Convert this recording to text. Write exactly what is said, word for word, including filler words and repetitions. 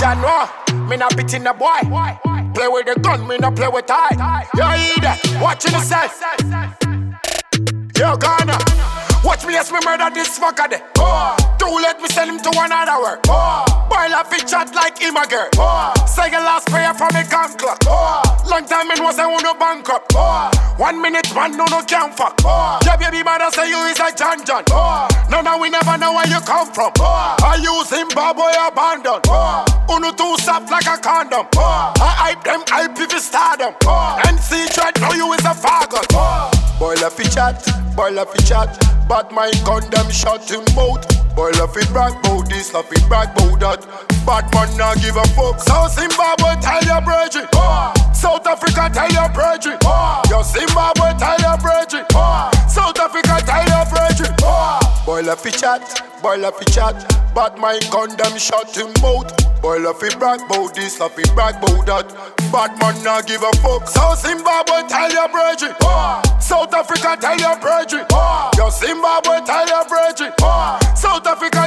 Jah know, me not beating the boy. Play with the gun, me not play with I. Yo, either watching the set. Yo, Ghana, watch me as me murder this fucker there. Oh. Don't let me send him to another work. Oh. Boy, laugh it chat like him a girl. Oh. Second last prayer from the gun clock. Oh. Long time in was I want to bankrupt. Oh. One minute man no no can fuck. Oh. Your baby mother say you is a John John. Oh. No, no, we never know where you come from. Oh. I use Zimbabwe abandon. Oh. Uno too soft like a condom. Oh. I hype them, hype if you stardom. Oh. M C tried know you is a faggot. Oh. Boy, laugh it chat. Boy, laugh it chat. But my condom shut him out. Boy, laugh it brag bout this, laugh it brag bout that. Bad man not give a fuck. So Zimbabwe tell your brethren. Oh. South Africa tell your brethren. Oh. Yo Zimbabwe tell your brethren. Oh. South Africa tell your brethren. Oh. Boy, laugh it chat. Boy, laugh it chat. But my condom shut him out. Boy, laugh it brag bout this, laugh it brag bout that. Bad man not give a fuck. So Zimbabwe tell your brethren. Oh. South Africa tell your brethren. Oh. Yo Zimbabwe tell your brethren. Oh. South Africa